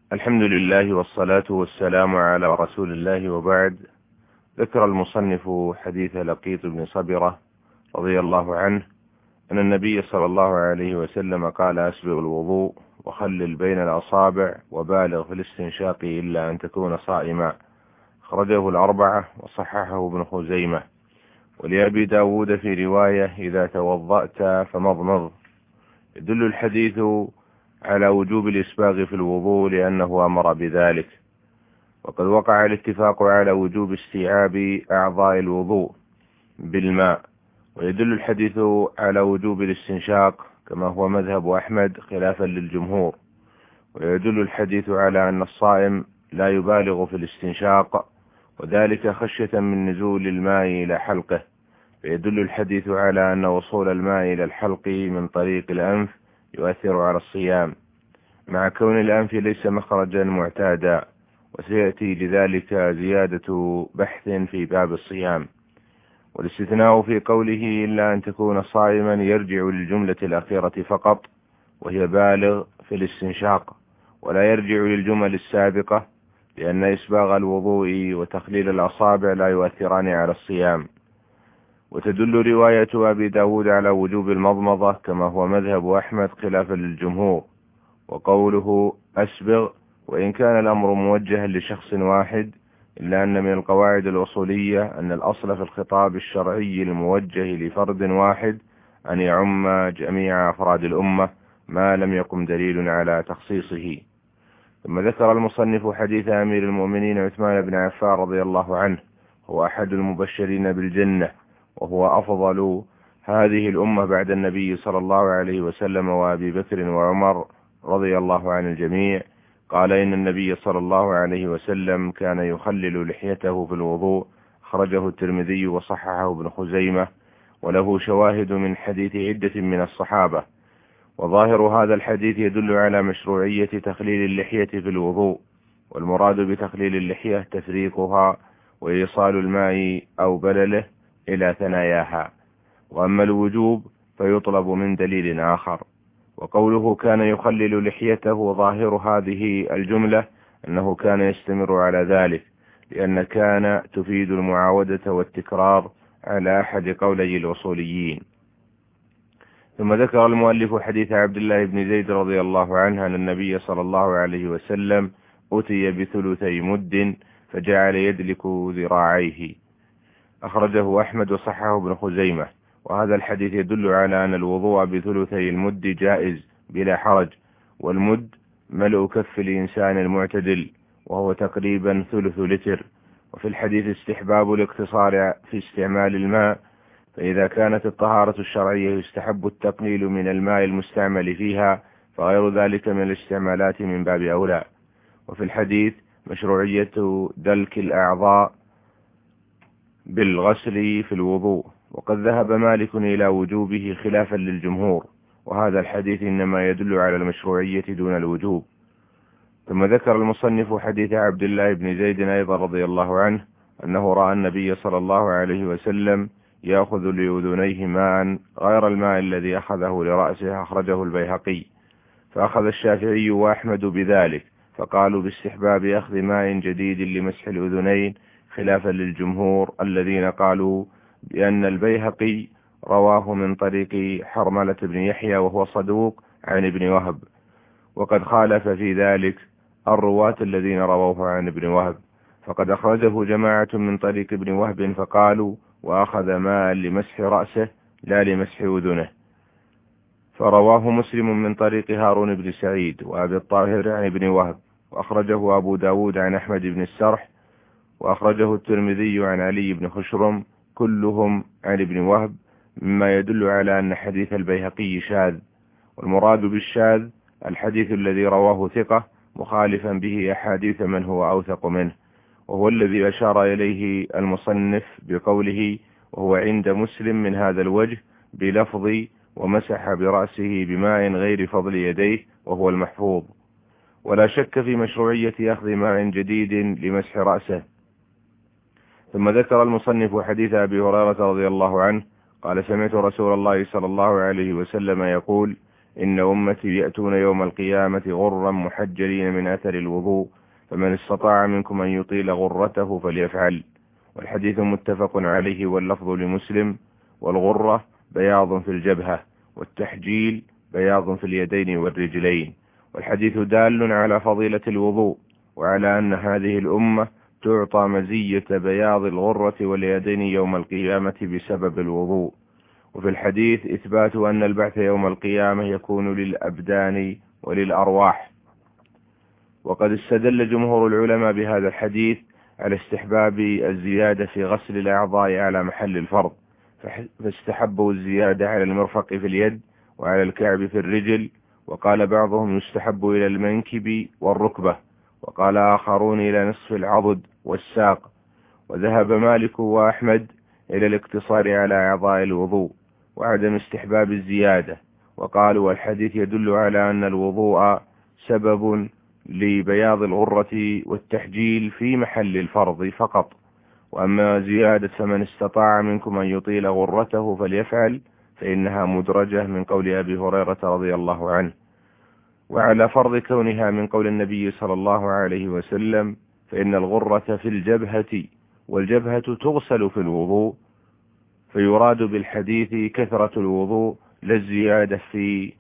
الحمد لله والصلاة والسلام على رسول الله، وبعد. ذكر المصنف حديث لقيط بن صبرة رضي الله عنه أن النبي صلى الله عليه وسلم قال: أسبغ الوضوء وخلل بين الأصابع وبالغ في الاستنشاق إلا أن تكون صائما. أخرجه الأربعة وصححه ابن خزيمة. ولأبي داود في رواية: إذا توضأت فمضمض. يدل الحديث على وجوب الإسباغ في الوضوء لأنه أمر بذلك، وقد وقع الاتفاق على وجوب استيعاب أعضاء الوضوء بالماء. ويدل الحديث على وجوب الاستنشاق كما هو مذهب أحمد خلافا للجمهور. ويدل الحديث على أن الصائم لا يبالغ في الاستنشاق، وذلك خشية من نزول الماء إلى حلقه. فيدل الحديث على أن وصول الماء إلى الحلق من طريق الأنف يؤثر على الصيام، مع كون الأنف ليس مخرجا معتادا، وسيأتي لذلك زيادة بحث في باب الصيام. والاستثناء في قوله إلا أن تكون صائما يرجع للجملة الأخيرة فقط، وهي بالغ في الاستنشاق، ولا يرجع للجمل السابقة، لأن إسباغ الوضوء وتخليل الأصابع لا يؤثران على الصيام. وتدل رواية أبي داود على وجوب المضمضة كما هو مذهب أحمد خلافا للجمهور. وقوله أسبغ وإن كان الأمر موجها لشخص واحد، إلا أن من القواعد الأصولية أن الأصل في الخطاب الشرعي الموجه لفرد واحد أن يعم جميع أفراد الأمة ما لم يقم دليل على تخصيصه. ثم ذكر المصنف حديث أمير المؤمنين عثمان بن عفان رضي الله عنه، هو أحد المبشرين بالجنة، وهو أفضل هذه الأمة بعد النبي صلى الله عليه وسلم وأبي بكر وعمر رضي الله عن الجميع. قال: إن النبي صلى الله عليه وسلم كان يخلل لحيته في الوضوء. أخرجه الترمذي وصححه ابن خزيمة، وله شواهد من حديث عدة من الصحابة. وظاهر هذا الحديث يدل على مشروعية تخليل اللحية في الوضوء، والمراد بتخليل اللحية تفريقها وإيصال الماء أو بلله إلى ثناياها. وأما الوجوب فيطلب من دليل آخر. وقوله كان يخلل لحيته، ظاهر هذه الجملة أنه كان يستمر على ذلك، لأن كان تفيد المعاودة والتكرار على أحد قولي الأصوليين. ثم ذكر المؤلف حديث عبد الله بن زيد رضي الله عنه أن النبي صلى الله عليه وسلم أتي بثلثي مد فجعل يدلك ذراعيه. أخرجه أحمد وصححه ابن خزيمة. وهذا الحديث يدل على أن الوضوء بثلثي المد جائز بلا حرج، والمد ملء كف الإنسان المعتدل، وهو تقريبا ثلث لتر. وفي الحديث استحباب الاقتصار في استعمال الماء، فإذا كانت الطهارة الشرعية يستحب التقليل من الماء المستعمل فيها، فغير ذلك من الاستعمالات من باب أولى. وفي الحديث مشروعية دلك الأعضاء بالغسل في الوضوء، وقد ذهب مالك إلى وجوبه خلافا للجمهور، وهذا الحديث إنما يدل على المشروعية دون الوجوب. ثم ذكر المصنف حديث عبد الله بن زيد أيضا رضي الله عنه أنه رأى النبي صلى الله عليه وسلم يأخذ لأذنيه ماء غير الماء الذي أخذه لرأسه. أخرجه البيهقي. فأخذ الشافعي وأحمد بذلك، فقالوا باستحباب أخذ ماء جديد لمسح الأذنين، خلافا للجمهور الذين قالوا بأن البيهقي رواه من طريق حرملة بن يحيى وهو صدوق عن ابن وهب، وقد خالف في ذلك الرواة الذين رووه عن ابن وهب، فقد أخرجه جماعة من طريق ابن وهب فقالوا وأخذ ماء لمسح رأسه لا لمسح أذنه. فرواه مسلم من طريق هارون بن سعيد وأبي الطاهر عن ابن وهب، وأخرجه أبو داود عن أحمد بن السرح، وأخرجه الترمذي عن علي بن خشرم، كلهم عن ابن وهب، مما يدل على أن حديث البيهقي شاذ. والمراد بالشاذ الحديث الذي رواه ثقة مخالفا به أحاديث من هو أوثق منه، وهو الذي أشار إليه المصنف بقوله وهو عند مسلم من هذا الوجه بلفظ ومسح برأسه بماء غير فضل يديه، وهو المحفوظ. ولا شك في مشروعية أخذ ماء جديد لمسح رأسه. ثم ذكر المصنف حديث أبي هريرة رضي الله عنه قال: سمعت رسول الله صلى الله عليه وسلم يقول: إن أمتي يأتون يوم القيامة غرا محجلين من أثر الوضوء، فمن استطاع منكم أن يطيل غرته فليفعل. والحديث متفق عليه واللفظ لمسلم. والغرة بياض في الجبهة، والتحجيل بياض في اليدين والرجلين. والحديث دال على فضيلة الوضوء، وعلى أن هذه الأمة تعطى مزية بياض الغرة واليدين يوم القيامة بسبب الوضوء. وفي الحديث إثبات أن البعث يوم القيامة يكون للأبدان وللأرواح. وقد استدل جمهور العلماء بهذا الحديث على استحباب الزيادة في غسل الأعضاء على محل الفرض، فاستحبوا الزيادة على المرفق في اليد وعلى الكعب في الرجل، وقال بعضهم يستحب إلى المنكب والركبة، وقال آخرون إلى نصف العضد والساق. وذهب مالك وأحمد إلى الاقتصار على أعضاء الوضوء وعدم استحباب الزيادة، وقالوا والحديث يدل على أن الوضوء سبب لبياض الغرة والتحجيل في محل الفرض فقط، وأما زيادة فمن استطاع منكم أن يطيل غرته فليفعل فإنها مدرجة من قول أبي هريرة رضي الله عنه. وعلى فرض كونها من قول النبي صلى الله عليه وسلم فإن الغرة في الجبهة، والجبهة تغسل في الوضوء، فيراد بالحديث كثرة الوضوء لا الزيادة في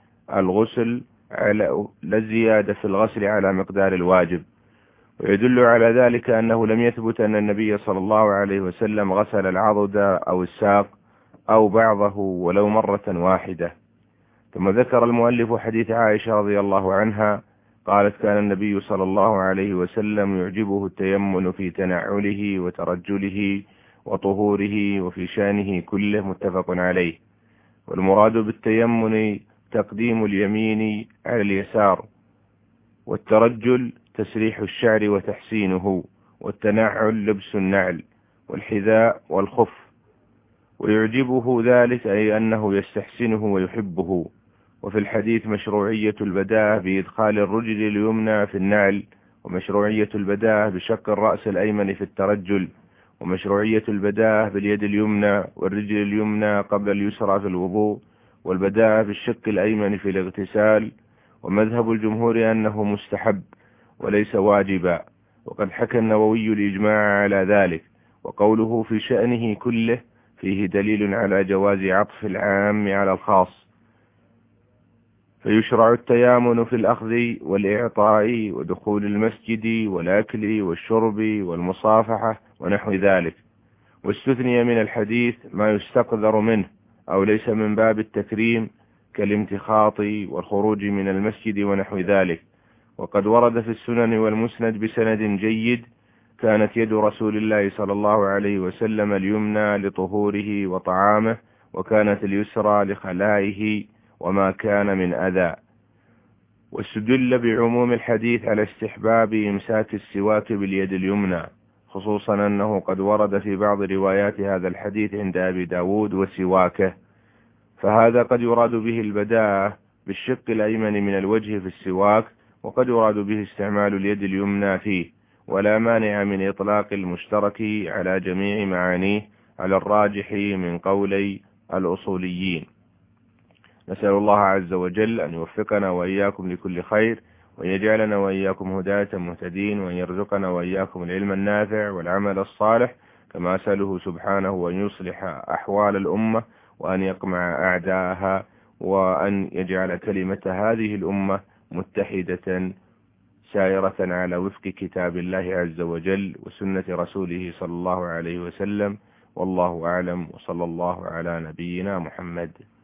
الغسل على مقدار الواجب. ويدل على ذلك أنه لم يثبت أن النبي صلى الله عليه وسلم غسل العضد أو الساق أو بعضه ولو مرة واحدة. ثم ذكر المؤلف حديث عائشة رضي الله عنها قالت كان النبي صلى الله عليه وسلم يعجبه التيمن في تنعله وترجله وطهوره وفي شانه كله، متفق عليه. والمراد بالتيمن تقديم اليمين على اليسار، والترجل تسريح الشعر وتحسينه، والتنعل لبس النعل والحذاء والخف. ويعجبه ذلك أي أنه يستحسنه ويحبه. وفي الحديث مشروعية البداءة بإدخال الرجل اليمنى في النعل، ومشروعية البداءة بشق الرأس الأيمن في الترجل، ومشروعية البداءة باليد اليمنى والرجل اليمنى قبل اليسرى في الوضوء، والبداءة بالشق الأيمن في الاغتسال. ومذهب الجمهور أنه مستحب وليس واجبا، وقد حكى النووي الإجماع على ذلك. وقوله في شأنه كله فيه دليل على جواز عطف العام على الخاص، فيشرع التيامن في الأخذ والإعطاء ودخول المسجد والأكل والشرب والمصافحة ونحو ذلك. واستثني من الحديث ما يستقذر منه أو ليس من باب التكريم كالامتخاط والخروج من المسجد ونحو ذلك. وقد ورد في السنن والمسند بسند جيد كانت يد رسول الله صلى الله عليه وسلم اليمنى لطهوره وطعامه، وكانت اليسرى لخلائه وما كان من أذى. واستدل بعموم الحديث على استحباب إمساك السواك باليد اليمنى، خصوصا أنه قد ورد في بعض روايات هذا الحديث عند أبي داود وسواكه، فهذا قد يراد به البداءة بالشق الأيمن من الوجه في السواك، وقد يراد به استعمال اليد اليمنى فيه، ولا مانع من إطلاق المشترك على جميع معانيه على الراجح من قولي الأصوليين. نسأل الله عز وجل أن يوفقنا وإياكم لكل خير، وأن يجعلنا وإياكم هداة مهتدين، وأن يرزقنا وإياكم العلم النافع والعمل الصالح، كما أسأله سبحانه أن يصلح أحوال الأمة وأن يقمع أعداءها، وأن يجعل كلمة هذه الأمة متحدة سائرة على وفق كتاب الله عز وجل وسنة رسوله صلى الله عليه وسلم. والله أعلم، وصلى الله على نبينا محمد.